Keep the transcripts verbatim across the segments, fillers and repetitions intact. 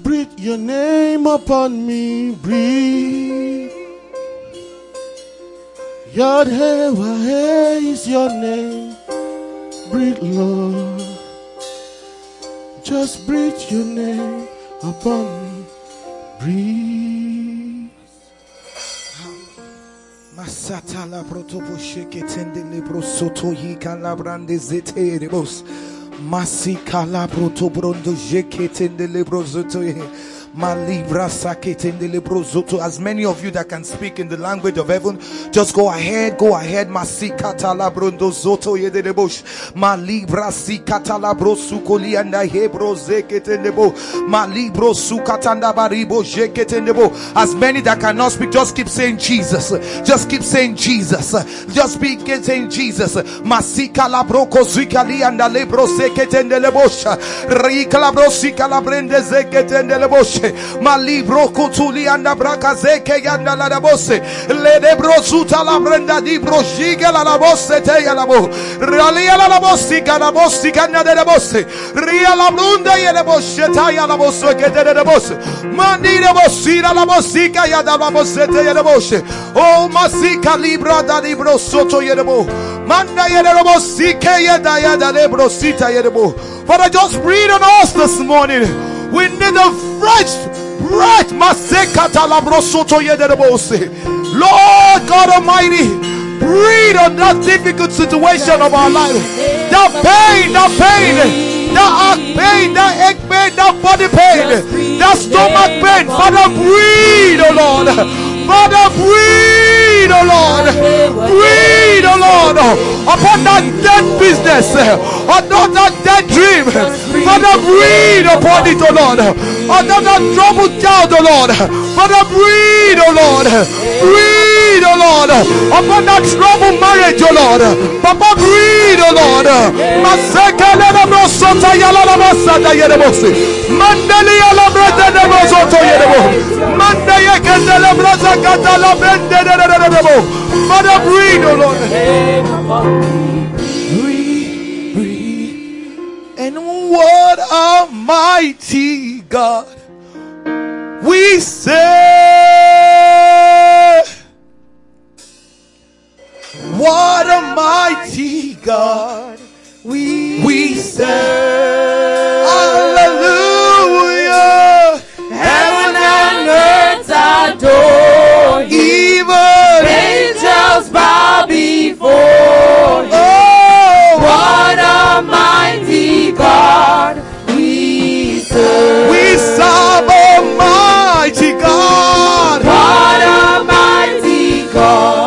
breathe your name upon me, breathe. Yahweh is your name, breathe, Lord. Just breathe your name upon me, breathe. Masata la protobo sheke tende libro soto yika la brande zete rebos. Masika la protobrondo jeke tende libro soto ye. As many of you that can speak in the language of heaven, just go ahead, go ahead. Masikata la brondo zoto yede de bush. Malibra sikata la brosukoli and I hebro zeketendebo. Malibro sukatanda baribo jeketendebo. As many that cannot speak, just keep saying Jesus. Just keep saying Jesus. Just speak saying Jesus. Masika la broko zikali and the lebro zeketendelebosha. Rika la brosika la brende zeketendelebosha. Malibro kutuli anda braka zeke yanda la dabose le debro suta la brenda di brojiga la labose te ya labo ralia la labosi kana bosi kana de labose ria la brunda ye le boshe ta ya labose ke de labose mandi de bosi la labosi ka ya da labose te ya labose oh masika libra da libro soto ye lebo manda ye le labosi ke ya da ya da lebro sita ye lebo. Father, just breathe on us this morning. We need a fresh breath. Lord God Almighty, breathe on that difficult situation of our life. That pain, that pain, that heart pain, that ache pain, that body pain, that stomach pain. Father, breathe, oh Lord. Father, breathe, oh Lord. Breathe, oh Lord, upon that dead business, upon that dead dream. Father, breathe upon it, oh Lord. Upon that troubled child, oh Lord. Father, breathe, oh Lord. Breathe, oh Lord. Upon that troubled marriage, oh Lord. Papa, breathe, oh Lord. Maseka lena brosota yala la masada yerebosi. Mandeli yala brete de brosoto yerebo. Mande yekende le brosa kata la brende de de de de. Father, breathe, oh Lord. Breathe, breathe. And what Almighty God we say. What a mighty God we, we serve. Hallelujah. Heaven and earth adore you. Even angels bow before you. Oh, what a mighty God we serve. We serve Almighty God. What a mighty God.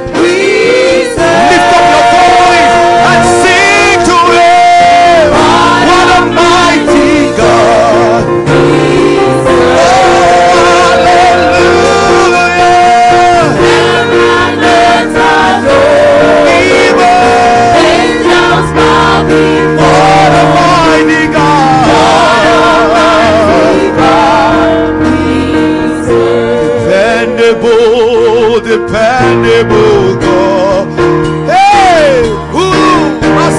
Dependable God. Hey, ooh,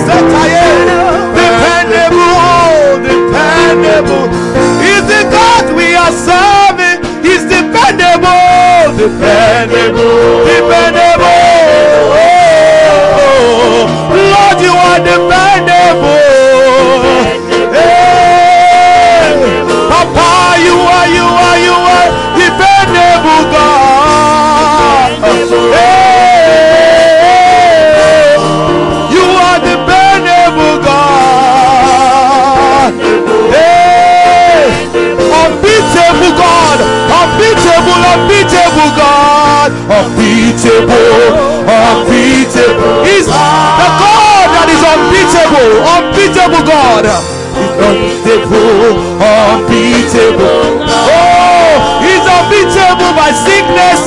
dependable, dependable. Is the God we are serving? He's dependable, dependable, dependable. Oh, Lord, you are dependable. Hey, Papa, you are, you are, you are dependable God. Hey, you are dependable God. Hey, unbeatable God, unbeatable, unbeatable God, unbeatable, unbeatable. He's the God that is unbeatable, unbeatable God. He's unbeatable, unbeatable. Oh, he's unbeatable by sickness.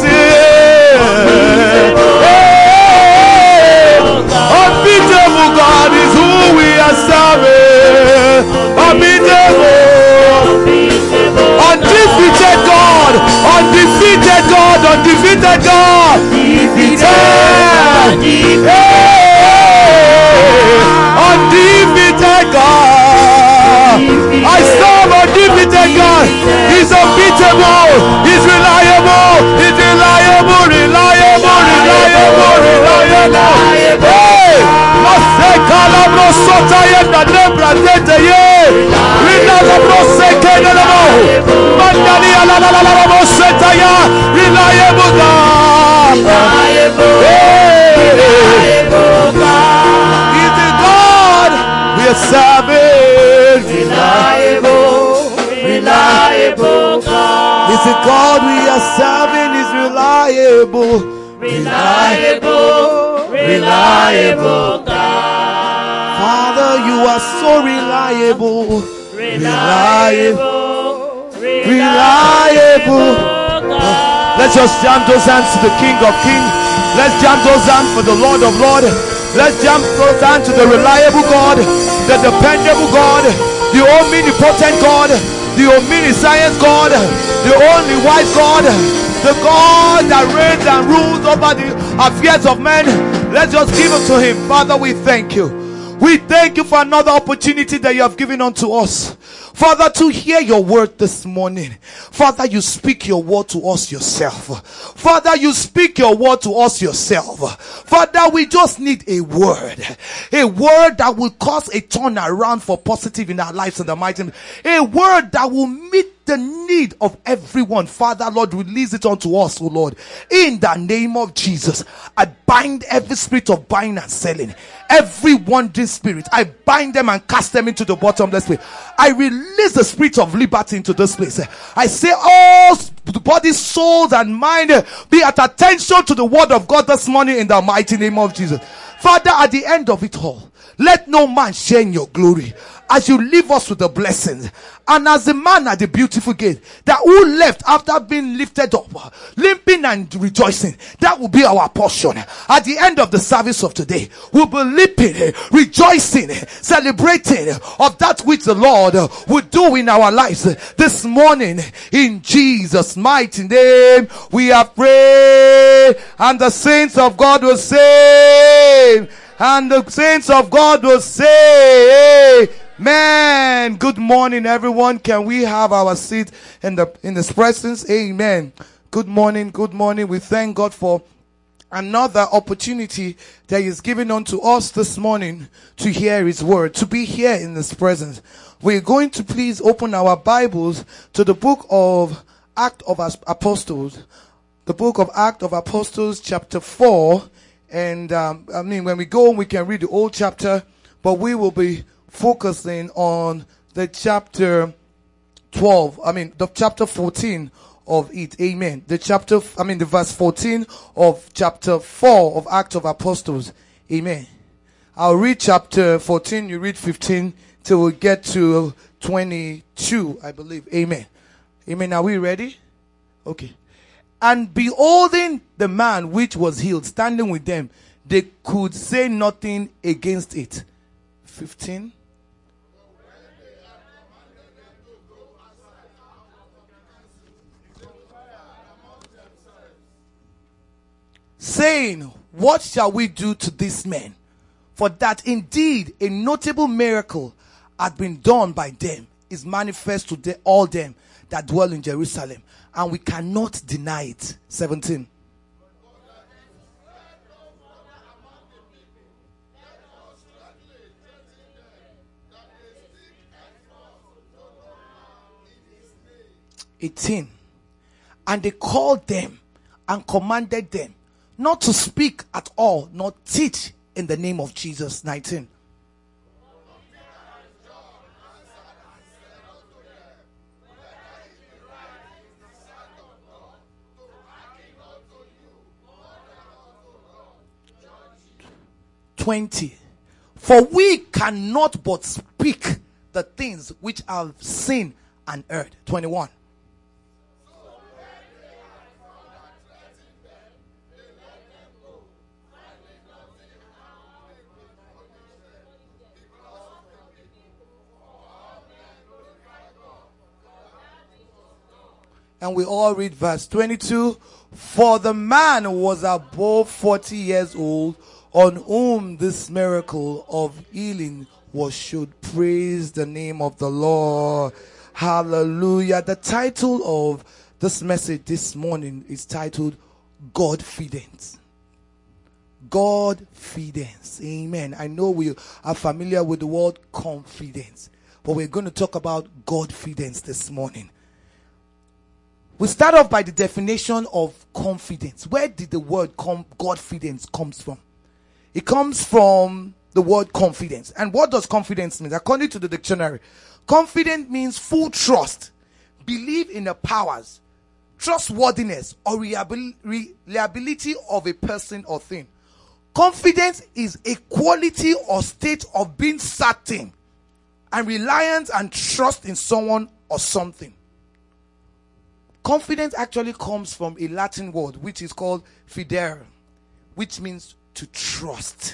Unbeatable God is who we are serving. Unbeatable, undefeated God, undefeated God, undefeated God, defeated, hey, undefeated God. I serve undefeated God. He reliable. He's reliable. He's reliable. Reliable. Reliable. Reliable. Hey, Maseka la brosota yenda lebra tete ye. Rina la broseke na la mo. Mandani la la la la broseta ya. Reliable God. Reliable. Reliable God. He's the God we are serving. Reliable. Reliable God. He's the God we are serving. Is reliable. Reliable, reliable God. Father, you are so reliable. Reliable, reliable God. Let's just jam those hands to the King of Kings. Let's jam those hands for the Lord of Lords. Let's jam those hands to the reliable God, the dependable God, the omnipotent God, the omniscient God, the only wise God, the God that reigns and rules over the affairs of men. Let's just give it to him. Father, we thank you. We thank you for another opportunity that you have given unto us. Father, to hear your word this morning. Father, you speak your word to us yourself. Father, you speak your word to us yourself. Father, we just need a word. A word that will cause a turnaround for positive in our lives in the mighty name. A word that will meet the need of everyone. Father, Lord, release it unto us, O Lord. In the name of Jesus, I bind every spirit of buying and selling. Every wandering spirit, I bind them and cast them into the bottomless pit. I release the spirit of liberty into this place. I say all body, souls, and mind be at attention to the word of God this morning in the mighty name of Jesus. Father, at the end of it all, let no man share in your glory. As you leave us with the blessings, and as the man at the beautiful gate that who left after being lifted up, limping and rejoicing, that will be our portion. At the end of the service of today, we'll be leaping, rejoicing, celebrating of that which the Lord will do in our lives this morning. In Jesus' mighty name, we have prayed, and the saints of God will say, and the saints of God will say, Amen. Good morning, everyone. Can we have our seat in the in His presence? Amen. Good morning. Good morning. We thank God for another opportunity that He is giving unto us this morning to hear His word, to be here in His presence. We're going to please open our Bibles to the book of Acts of Apostles, the book of Acts of Apostles, chapter four. And um, I mean, when we go, we can read the whole chapter, but we will be focusing on the chapter twelve, I mean the chapter fourteen of it. Amen. The chapter, I mean the verse fourteen of chapter four of Acts of Apostles. Amen. I'll read chapter fourteen, you read fifteen till we get to twenty-two, I believe. Amen. Amen. Are we ready? Okay. And beholding the man which was healed standing with them, they could say nothing against it. fifteen. Saying, what shall we do to this man? For that indeed a notable miracle had been done by them, is manifest to the, all them that dwell in Jerusalem, and we cannot deny it. seventeen. eighteen. And they called them and commanded them not to speak at all, nor teach in the name of Jesus. nineteen. twenty. For we cannot but speak the things which are seen and heard. twenty-one. And we all read verse twenty-two. For the man was above forty years old, on whom this miracle of healing was showed. Praise the name of the Lord. Hallelujah. The title of This message this morning is titled Godfidence. Godfidence. Amen. I know we are familiar with the word confidence, but we're going to talk about Godfidence this morning. We start off by the definition of confidence. Where did the word com- Godfidence comes from? It comes from the word confidence. And what does confidence mean? According to the dictionary, confidence means full trust, belief in the powers, trustworthiness, or reliabil- reliability of a person or thing. Confidence is a quality or state of being certain and reliance and trust in someone or something. Confidence actually comes from a Latin word which is called fidere, which means to trust.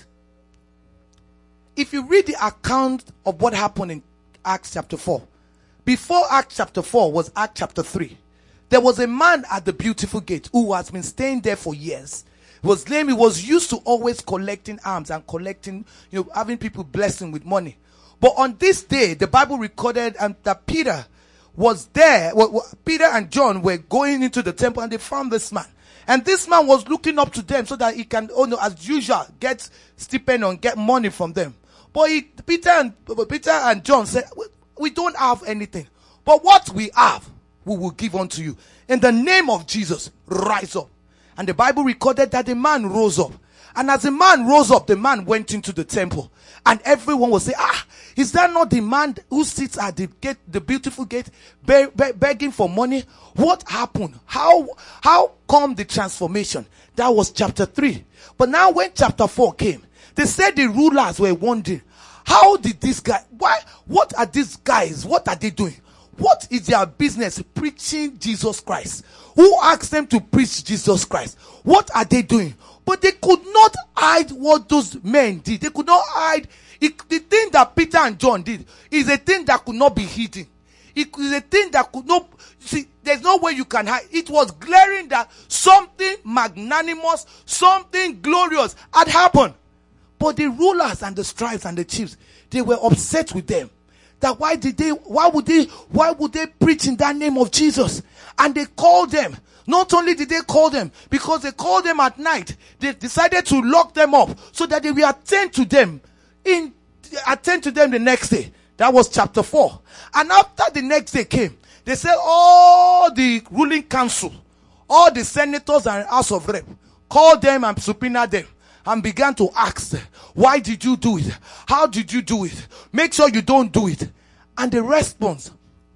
If you read the account of what happened in Acts chapter four, before Acts chapter four was Acts chapter three, there was a man at the beautiful gate who has been staying there for years. He was lame. He was used to always collecting alms and collecting, you know, having people bless him with money. But on this day, the Bible recorded and that Peter was there. Well, well, Peter and John were going into the temple and they found this man. And this man was looking up to them so that he can, oh no, as usual, get stipend and get money from them. But he, Peter and Peter and John said, we, we don't have anything. But what we have, we will give unto you. In the name of Jesus, rise up. And the Bible recorded that the man rose up. And as the man rose up, the man went into the temple. And everyone will say, ah, is that not the man who sits at the gate, the beautiful gate, be, be, begging for money? What happened? How, how come the transformation? That was chapter three. But now when chapter four came, they said the rulers were wondering, how did this guy, why, what are these guys, what are they doing? What is their business preaching Jesus Christ? Who asked them to preach Jesus Christ? What are they doing? But they could not hide what those men did. They could not hide. It, the thing that Peter and John did is a thing that could not be hidden. It is a thing that could not, see, there's no way you can hide. It was glaring that something magnanimous, something glorious had happened. But the rulers and the scribes and the chiefs, they were upset with them. That why did they, why would they, why would they preach in that name of Jesus? And they called them. Not only did they call them, because they called them at night, they decided to lock them up so that they will attend to them in, attend to them the next day. That was chapter four. And after the next day came, they said all the ruling council, all the senators and House of Rep, called them and subpoenaed them and began to ask them, why did you do it? How did you do it? Make sure you don't do it. And the response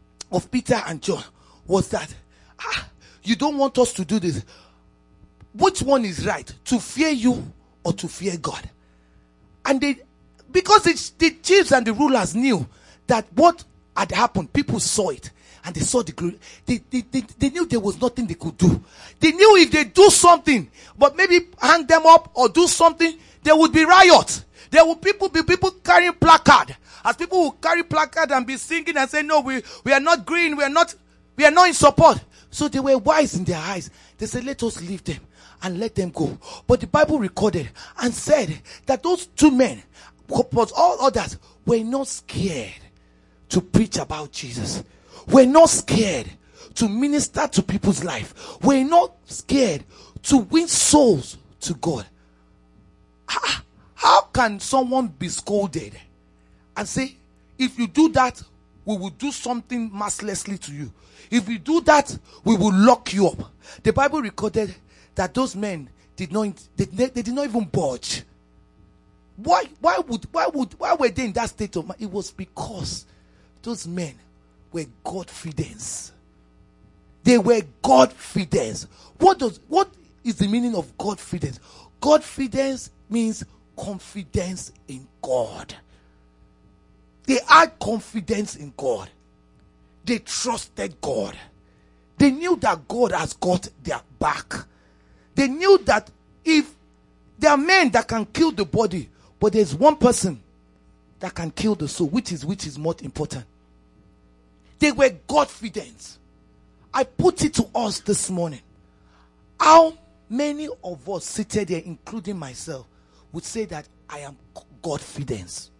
of Peter and John was that, ah, you don't want us to do this. Which one is right? To fear you or to fear God? And they, because the, the chiefs and the rulers knew that what had happened, people saw it. And they saw the glory. They, they, they, they knew there was nothing they could do. They knew if they do something, but maybe hang them up or do something, there would be riots. There would people be people carrying placard. As people will carry placard and be singing and say, no, we, we are not green. We are not, we are not in support. So they were wise in their eyes. They said, let us leave them and let them go. But the Bible recorded and said that those two men, but all others, were not scared to preach about Jesus. We're not scared to minister to people's life. We're not scared to win souls to God. How, how can someone be scolded and say, if you do that, we will do something mercilessly to you. If we do that, we will lock you up. The Bible recorded that those men did not, they, they did not even budge. Why, why would, why would, why were they in that state of mind? It was because those men were Godfidence. They were Godfidence. What does, what is the meaning of Godfidence? Godfidence means confidence in God. They had confidence in God. They trusted God. They knew that God has got their back. They knew that if there are men that can kill the body, but there's one person that can kill the soul, which is which is more important. They were Godfidence. I put it to us this morning. How many of us seated here, including myself, would say that I am Godfidence?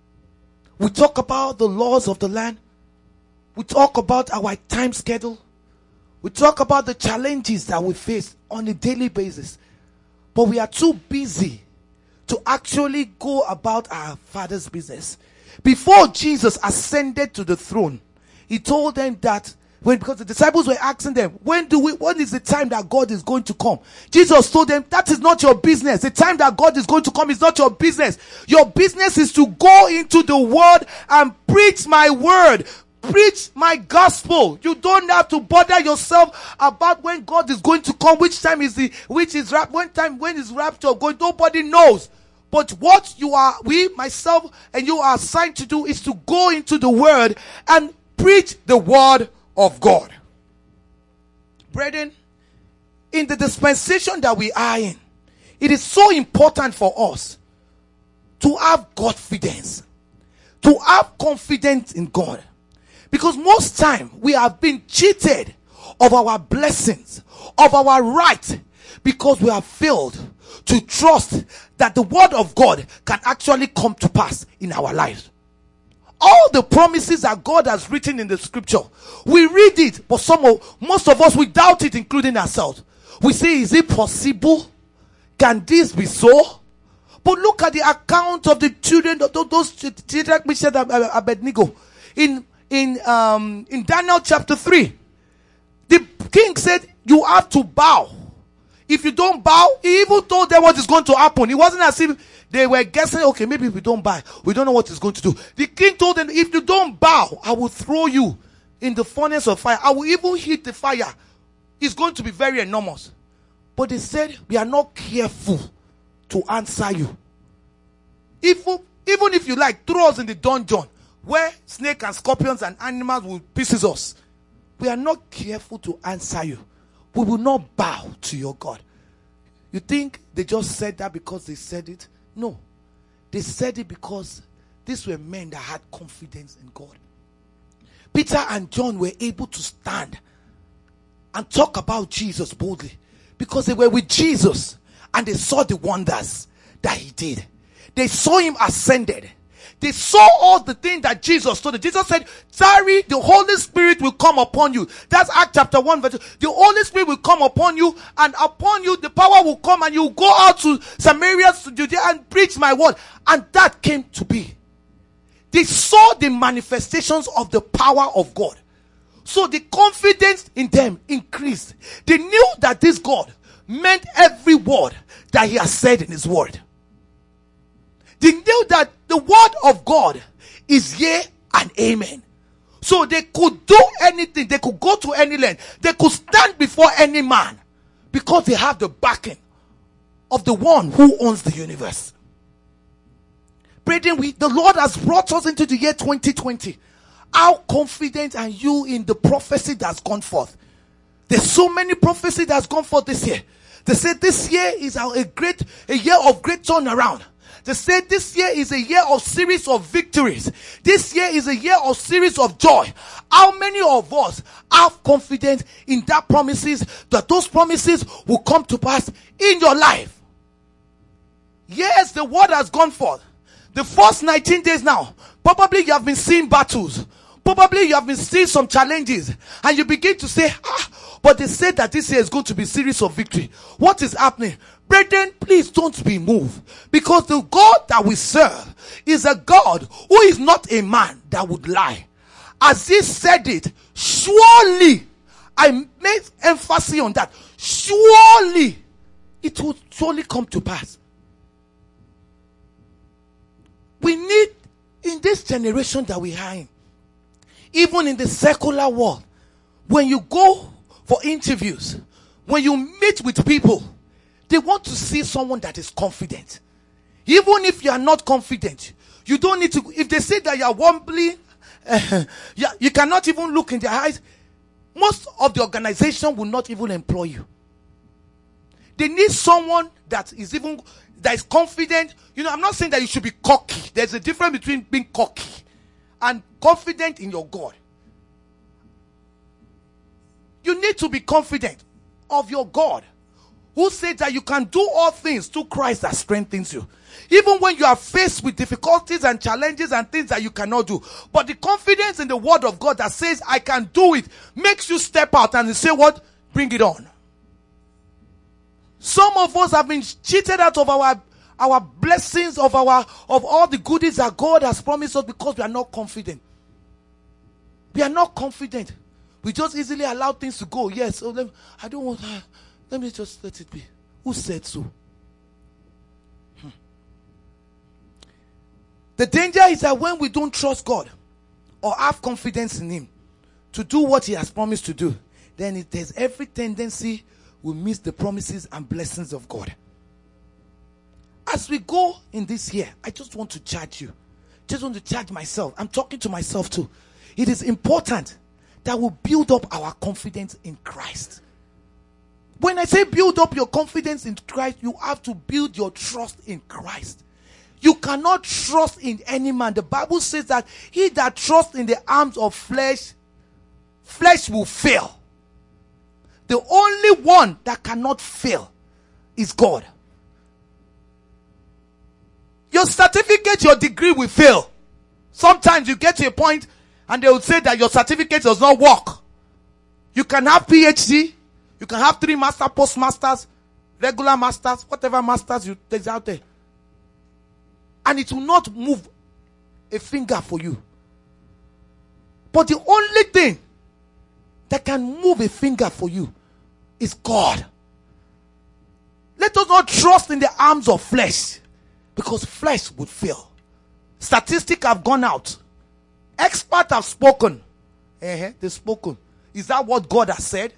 We talk about the laws of the land. We talk about our time schedule. We talk about the challenges that we face on a daily basis. But we are too busy to actually go about our Father's business. Before Jesus ascended to the throne, he told them that when, because the disciples were asking them, when do we, when is the time that God is going to come? Jesus told them, that is not your business. The time that God is going to come is not your business. Your business is to go into the world and preach my word. Preach my gospel. You don't have to bother yourself about when God is going to come, which time is the, which is rap, when time, when is rapture going. Nobody knows. But what you are, we, myself, and you are assigned to do is to go into the word and preach the word of God. Brethren, in the dispensation that we are in, it is so important for us to have confidence, to have confidence in God. Because most time we have been cheated of our blessings, of our right, because we have failed to trust that the word of God can actually come to pass in our lives. All the promises that God has written in the scripture, we read it, but some of, most of us, we doubt it, including ourselves. We say, is it possible? Can this be so? But look at the account of the children, of those children, Meshach and Abednego, in in um in Daniel chapter three. The king said, you have to bow. If you don't bow, he even told them what is going to happen. It wasn't as if they were guessing, okay, maybe if we don't bow, we don't know what he's going to do. The king told them, if you don't bow, I will throw you in the furnace of fire. I will even heat the fire. It's going to be very enormous. But they said, we are not careful to answer you. If, even if you like, throw us in the dungeon where snakes and scorpions and animals will pieces us. We are not careful to answer you. We will not bow to your God. You think they just said that because they said it? No. They said it because these were men that had confidence in God. Peter and John were able to stand and talk about Jesus boldly because they were with Jesus and they saw the wonders that he did. They saw him ascended. They saw all the things that Jesus told them. Jesus said, sorry, the Holy Spirit will come upon you. That's Acts chapter one verse. The Holy Spirit will come upon you, and upon you the power will come, and you go out to Samaria, to Judea, and preach my word. And that came to be. They saw the manifestations of the power of God. So the confidence in them increased. They knew that this God meant every word that he has said in his word. They knew that the word of God is yea and amen. So they could do anything. They could go to any land. They could stand before any man because they have the backing of the one who owns the universe. Brethren, we, the Lord has brought us into the year twenty twenty. How confident are you in the prophecy that's gone forth? There's so many prophecy that's gone forth this year. They said this year is a great, a year of great turnaround. They said this year is a year of series of victories. This year is a year of series of joy. How many of us have confidence in that promises, that those promises will come to pass in your life? Yes, the word has gone forth. The first nineteen days now, probably you have been seeing battles. Probably you have been seeing some challenges. And you begin to say, ah, but they said that this year is going to be a series of victory. What is happening? Brethren, please don't be moved. Because the God that we serve is a God who is not a man that would lie. As he said it, surely, I make emphasis on that, surely it will surely come to pass. We need, in this generation that we are in, even in the secular world, when you go for interviews, when you meet with people, they want to see someone that is confident. Even if you are not confident, you don't need to. If they say that you are wobbly, uh, you, you cannot even look in their eyes, most of the organization will not even employ you. They need someone that is even, that is confident. You know, I'm not saying that you should be cocky. There's a difference between being cocky and confident in your God. You need to be confident of your God, who said that you can do all things through Christ that strengthens you. Even when you are faced with difficulties and challenges and things that you cannot do. But the confidence in the word of God that says, I can do it, makes you step out and say, what? Bring it on. Some of us have been cheated out of our, our blessings, of our, of all the goodies that God has promised us because we are not confident. We are not confident. We just easily allow things to go. Yes, oh, let me, I don't want that. Let me just let it be. Who said so? Hmm. The danger is that when we don't trust God or have confidence in Him to do what He has promised to do, then it has every tendency we miss the promises and blessings of God. As we go in this year, I just want to charge you. Just want to charge myself. I'm talking to myself too. It is important that we build up our confidence in Christ. When I say build up your confidence in Christ, you have to build your trust in Christ. You cannot trust in any man. The Bible says that he that trusts in the arms of flesh, flesh will fail. The only one that cannot fail is God. Your certificate, your degree will fail. Sometimes you get to a point and they will say that your certificate does not work. You can have P H D, you can have three master, postmasters, regular masters, whatever masters you take out there. And it will not move a finger for you. But the only thing that can move a finger for you is God. Let us not trust in the arms of flesh, because flesh would fail. Statistics have gone out. Experts have spoken. Uh-huh, they've spoken. Is that what God has said?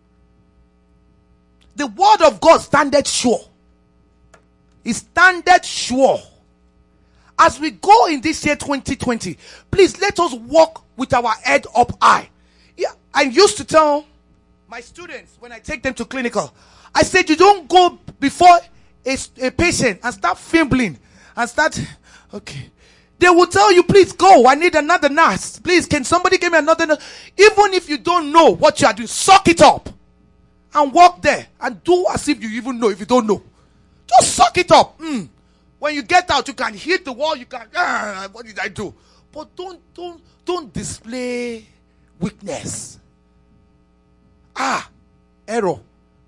The word of God standeth sure. It standeth sure. As we go in this year twenty twenty, please let us walk with our head up high. Yeah, I used to tell my students when I take them to clinical, I said, you don't go before a, a patient and start fumbling and start, okay. They will tell you, please go, I need another nurse. Please, can somebody give me another nurse? Even if you don't know what you are doing, suck it up and walk there and do as if you even know if you don't know. Just suck it up. Mm. When you get out, you can hit the wall, you can, ah, what did I do? But don't, don't, don't display weakness. Ah, error.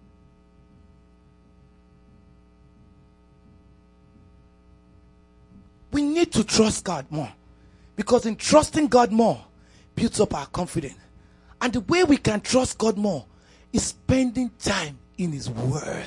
We need to trust God more. Because in trusting God more, builds up our confidence. And the way we can trust God more is spending time in His Word.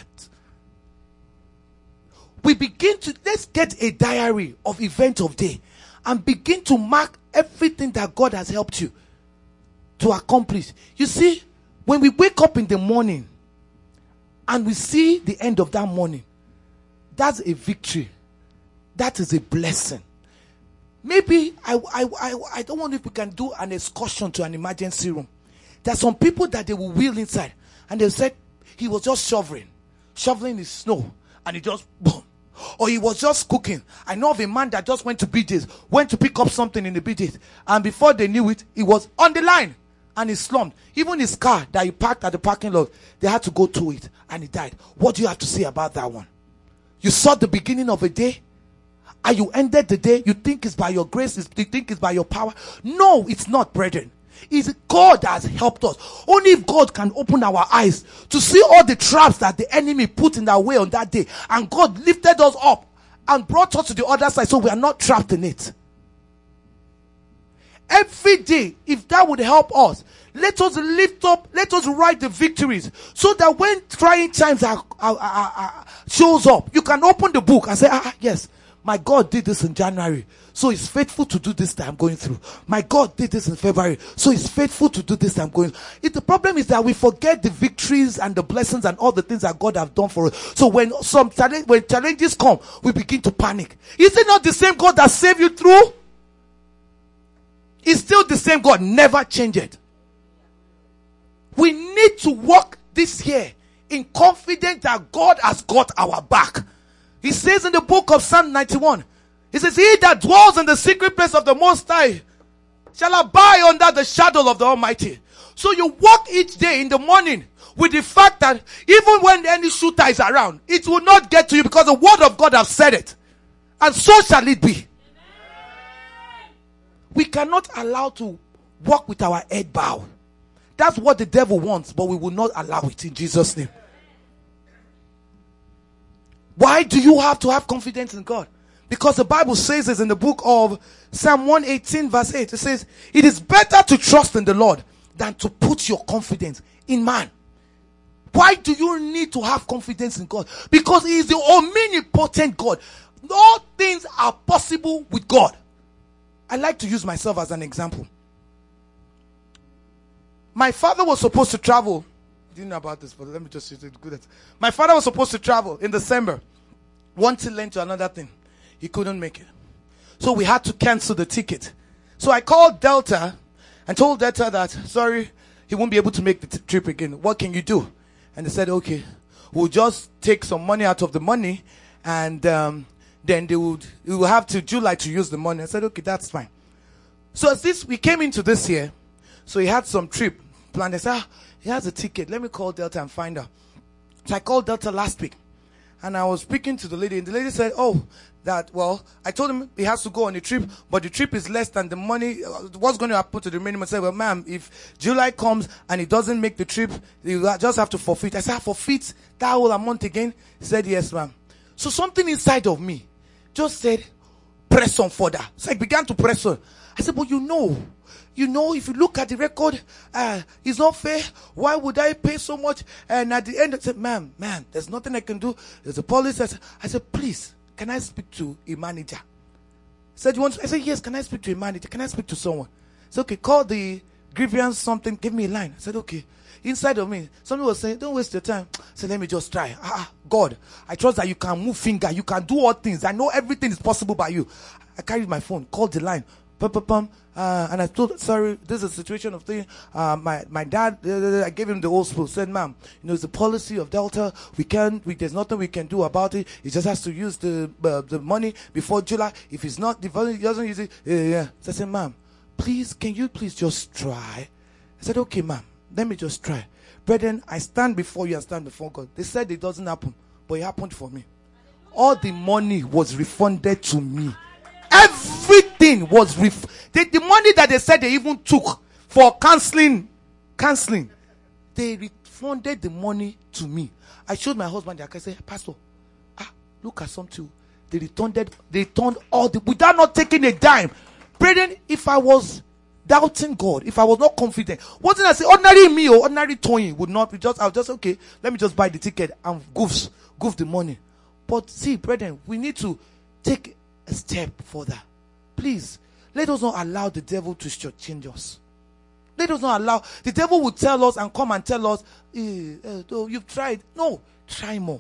We begin to, let's get a diary of event of day and begin to mark everything that God has helped you to accomplish. You see, when we wake up in the morning and we see the end of that morning, that's a victory. That is a blessing. Maybe I, I, I, I don't know if we can do an excursion to an emergency room. There are some people that they will wheel inside and they said he was just shoveling, shoveling the snow and he just boom. Or he was just cooking. I know of a man that just went to B J's, went to pick up something in the B J's, and before they knew it, he was on the line and he slumped. Even his car that he parked at the parking lot, they had to go to it and he died. What do you have to say about that one? You saw the beginning of a day and you ended the day. You think it's by your grace, you think it's by your power. No, it's not, brethren. It's God that has helped us. Only if God can open our eyes to see all the traps that the enemy put in our way on that day, and God lifted us up and brought us to the other side so we are not trapped in it. Every day, if that would help us, let us lift up, let us write the victories so that when trying times are, are, are, are, shows up, you can open the book and say, ah, yes, my God did this in January, so He's faithful to do this that I'm going through. My God did this in February, so He's faithful to do this that I'm going through. It, the problem is that we forget the victories and the blessings and all the things that God has done for us. So when some challenge, when challenges come, we begin to panic. Is it not the same God that saved you through? It's still the same God, never changed. We need to walk this year in confidence that God has got our back. He says in the book of Psalm ninety-one, He says, he that dwells in the secret place of the Most High shall abide under the shadow of the Almighty. So you walk each day in the morning with the fact that even when any shooter is around, it will not get to you because the word of God has said it. And so shall it be. Amen. We cannot allow to walk with our head bowed. That's what the devil wants, but we will not allow it in Jesus' name. Why do you have to have confidence in God? Because the Bible says this in the book of Psalm one eighteen verse eight. It says, it is better to trust in the Lord than to put your confidence in man. Why do you need to have confidence in God? Because He is the omnipotent God. All things are possible with God. I like to use myself as an example. My father was supposed to travel. I didn't know about this, but let me just use it. Good. My father was supposed to travel in December. One thing led to another thing. He couldn't make it. So we had to cancel the ticket. So I called Delta and told Delta that, sorry, he won't be able to make the t- trip again. What can you do? And they said, okay, we'll just take some money out of the money and um, then they would, we will have to July to use the money. I said, okay, that's fine. So as this, we came into this year, so he had some trip planned. I said, ah, he has a ticket. Let me call Delta and find out. So I called Delta last week. And I was speaking to the lady, and the lady said, oh, that, well, I told him he has to go on a trip, but the trip is less than the money. What's going to happen to the minimum? I said, well, ma'am, if July comes and he doesn't make the trip, you just have to forfeit. I said, I forfeit that whole amount again? He said, yes, ma'am. So something inside of me just said, press on further. So I began to press on. I said, but you know, you know, if you look at the record, uh, it's not fair. Why would I pay so much? And at the end, I said, ma'am, ma'am, there's nothing I can do. There's a policy. I said, I said, please, can I speak to a manager? He said, you want to? I said, yes, can I speak to a manager? Can I speak to someone? He said, okay, call the grievance something. Give me a line. I said, okay. Inside of me, somebody was saying, don't waste your time. I said, let me just try. Ah, God, I trust that you can move finger. You can do all things. I know everything is possible by you. I carried my phone, called the line. Pum, pum, pum. Uh, and I told, sorry, this is a situation of thing. Uh, my, my dad, uh, I gave him the old school, said, ma'am, you know, it's the policy of Delta. We can't, we, there's nothing we can do about it. He just has to use the, uh, the money before July. If he's not, if he doesn't use it, uh, yeah. So I said, ma'am, please, can you please just try? I said, okay, ma'am, let me just try. Brethren, I stand before you and stand before God. They said it doesn't happen, but it happened for me. All the money was refunded to me. Everything was ref- the, the money that they said they even took for counseling, counseling, they refunded the money to me. I showed my husband that I said, Pastor, ah, look at something. They returned, they returned all the, without not taking a dime. Brethren, if I was doubting God, if I was not confident, wasn't I say ordinary me or ordinary Tony would not be just, I was just, okay, let me just buy the ticket and goofs, goof the money. But see, brethren, we need to take a step further. Please, let us not allow the devil to shortchange us. Let us not allow, the devil will tell us and come and tell us, eh, eh, oh, you've tried. No, try more.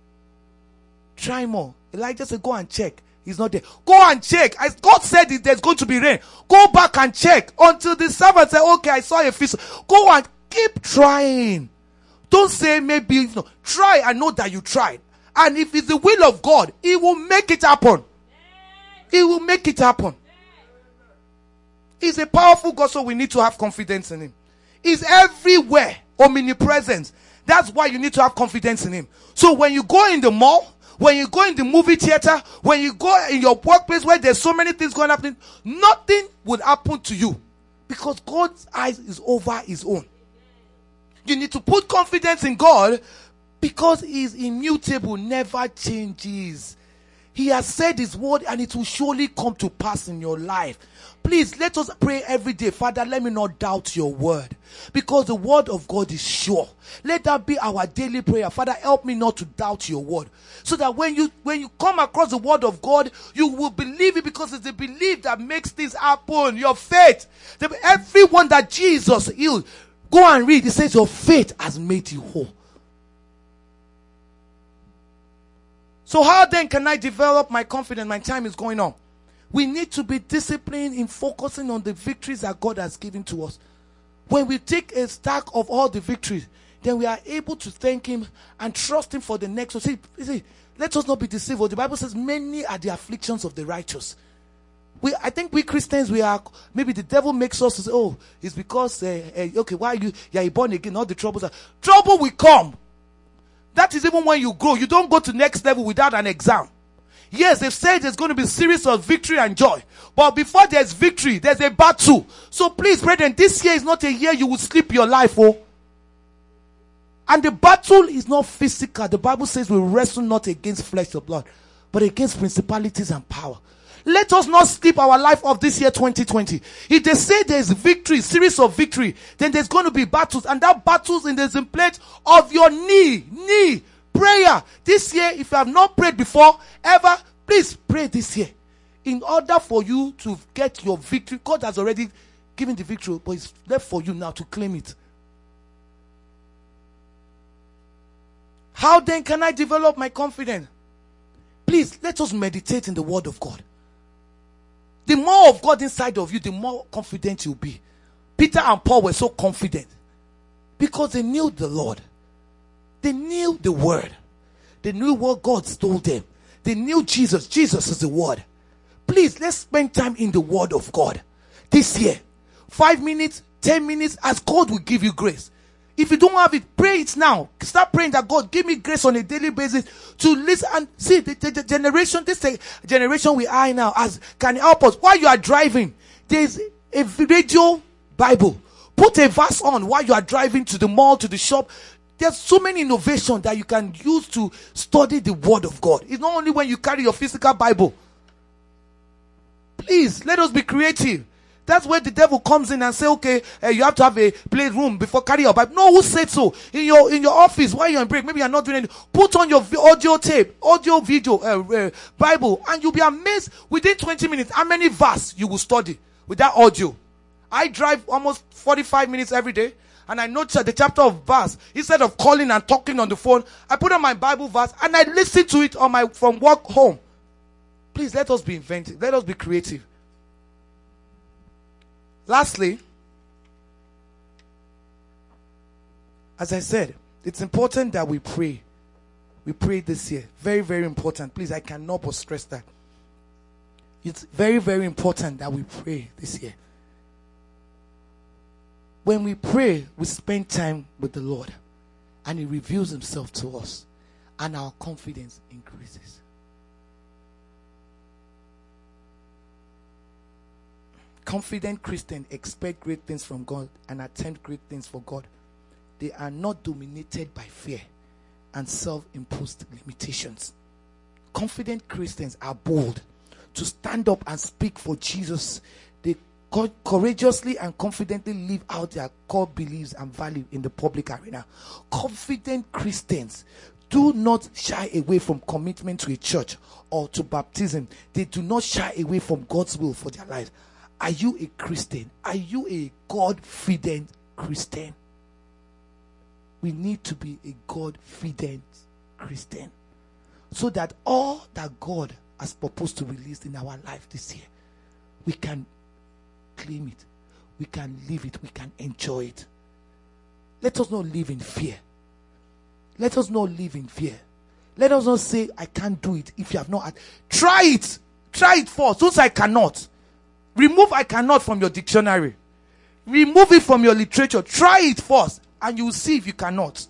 Try more. Elijah said, go and check. He's not there. Go and check. As God said it, there's going to be rain. Go back and check until the servant said, okay, I saw a fish. Go and keep trying. Don't say maybe, no. Try and know that you tried. And if it's the will of God, He will make it happen. He will make it happen. He's a powerful God, so we need to have confidence in Him. He's everywhere, omnipresent. That's why you need to have confidence in Him. So when you go in the mall, when you go in the movie theater, when you go in your workplace where there's so many things going on, nothing would happen to you. Because God's eyes is over His own. You need to put confidence in God because He is immutable, never changes. He has said His word and it will surely come to pass in your life. Please, let us pray every day. Father, let me not doubt your word. Because the word of God is sure. Let that be our daily prayer. Father, help me not to doubt your word. So that when you when you come across the word of God, you will believe it because it's the belief that makes things happen. Your faith. Everyone that Jesus healed, go and read. It says your faith has made you whole. So how then can I develop my confidence? My time is going on. We need to be disciplined in focusing on the victories that God has given to us. When we take a stack of all the victories, then we are able to thank Him and trust Him for the next. So see, see, let us not be deceived. The Bible says many are the afflictions of the righteous. We, I think we Christians, we are, maybe the devil makes us say, oh, it's because, uh, uh, okay, why are you, yeah, you born again, all the troubles are, trouble will come. That is even when you grow. You don't go to next level without an exam. Yes, they've said there's going to be a series of victory and joy. But before there's victory, there's a battle. So please, brethren, this year is not a year you will sleep your life, oh. And the battle is not physical. The Bible says we wrestle not against flesh or blood, but against principalities and power. Let us not sleep our life off this year twenty twenty. If they say there's victory, series of victory, then there's going to be battles. And that battles in the place of your knee, knee, prayer. This year, if you have not prayed before, ever, please pray this year. In order for you to get your victory, God has already given the victory, but it's left for you now to claim it. How then can I develop my confidence? Please, let us meditate in the word of God. The more of God inside of you, the more confident you'll be. Peter and Paul were so confident because they knew the Lord. They knew the word. They knew what God told them. They knew Jesus. Jesus is the word. Please, let's spend time in the word of God this year. Five minutes, ten minutes, as God will give you grace. If you don't have it, pray it now. Start praying that God give me grace on a daily basis to listen and see the, the, the generation, this generation we are now as can help us. While you are driving, there's a radio Bible. Put a verse on while you are driving to the mall, to the shop. There's so many innovations that you can use to study the word of God. It's not only when you carry your physical Bible. Please, let us be creative. That's where the devil comes in and say, okay, uh, you have to have a playroom before carry your Bible. No, who said so? In your in your office, while you're on break, maybe you're not doing anything. Put on your audio tape, audio, video, uh, uh, Bible, and you'll be amazed within twenty minutes how many verses you will study with that audio. I drive almost forty-five minutes every day, and I notice the chapter of verse, instead of calling and talking on the phone, I put on my Bible verse and I listen to it on my from work home. Please, let us be inventive. Let us be creative. Lastly, as I said, it's important that we pray. We pray this year. Very, very important. Please, I cannot but stress that. It's very, very important that we pray this year. When we pray, we spend time with the Lord, and He reveals Himself to us, and our confidence increases. Confident Christians expect great things from God and attempt great things for God. They are not dominated by fear and self-imposed limitations. Confident Christians are bold to stand up and speak for Jesus. They co- courageously and confidently live out their core beliefs and values in the public arena. Confident Christians do not shy away from commitment to a church or to baptism. They do not shy away from God's will for their lives. Are you a Christian? Are you a God-feeding Christian? We need to be a God-feeding Christian, so that all that God has proposed to release in our life this year, we can claim it, we can live it, we can enjoy it. Let us not live in fear. Let us not live in fear. Let us not say, I can't do it if you have not had. Try it. Try it first. Don't say I cannot. Remove I cannot from your dictionary. Remove it from your literature. Try it first, and you will see if you cannot.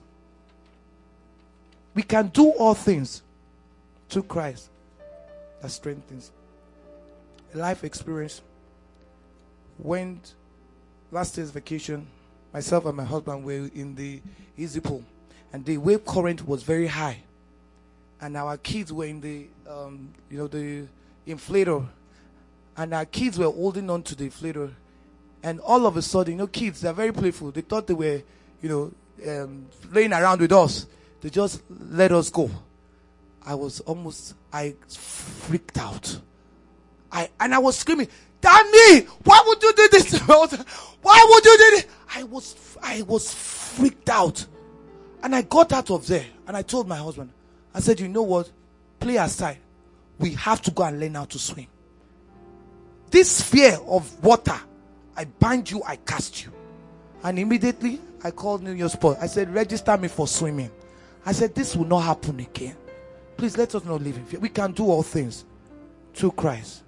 We can do all things through Christ that strengthens. A life experience. Went last year's vacation, myself and my husband were in the easy pool, and the wave current was very high, and our kids were in the um, you know the inflator. And our kids were holding on to the inflator. And all of a sudden, you know, kids, they're very playful. They thought they were, you know, um, playing around with us. They just let us go. I was almost, I freaked out. I And I was screaming, Daddy, why would you do this? Why would you do this? I was, I was freaked out. And I got out of there. And I told my husband, I said, you know what? Play aside. We have to go and learn how to swim. This fear of water, I bind you, I cast you. And immediately, I called New Year's Sport. I said, register me for swimming. I said, this will not happen again. Please, let us not live in fear. We can do all things through Christ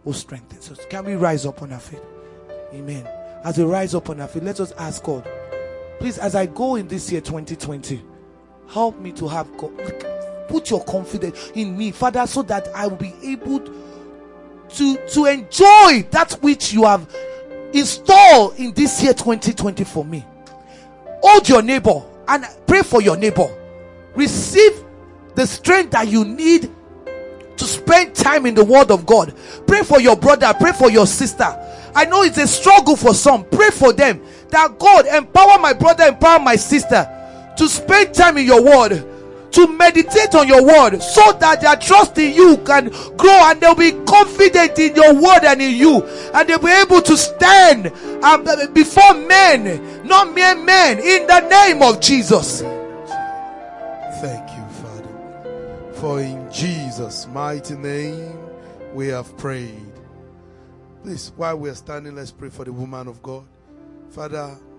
will strengthen us. So can we rise up on our feet? Amen. As we rise up on our feet, let us ask God, please, as I go in this year twenty twenty, help me to have God. Put your confidence in me, Father, so that I will be able to, to enjoy that which you have installed in this year twenty twenty for me. Hold your neighbor and pray for your neighbor. Receive the strength that you need to spend time in the word of God. Pray for your brother, pray for your sister. I know it's a struggle for some. Pray for them, that God empower my brother, empower my sister to spend time in your word, to meditate on your word, so that their trust in you can grow and they'll be confident in your word and in you, and they'll be able to stand um, before men, not mere men, in the name of Jesus. Thank you, Father, for in Jesus' mighty name we have prayed. Please, while we are standing, let's pray for the woman of God. Father,